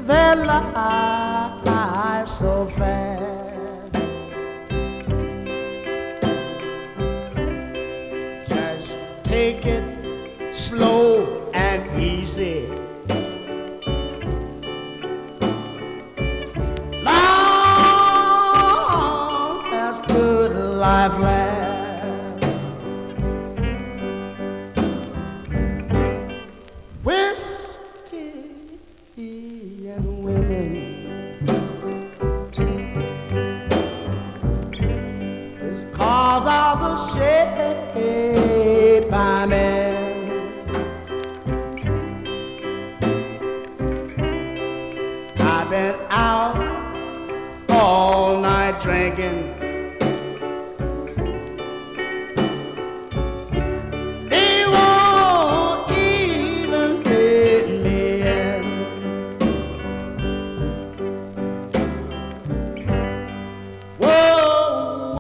their lives so fast. Just take it slow and easy. Long as good life lasts. Whiskey and women is cause of the shape I'm in. I've been out all night drinking.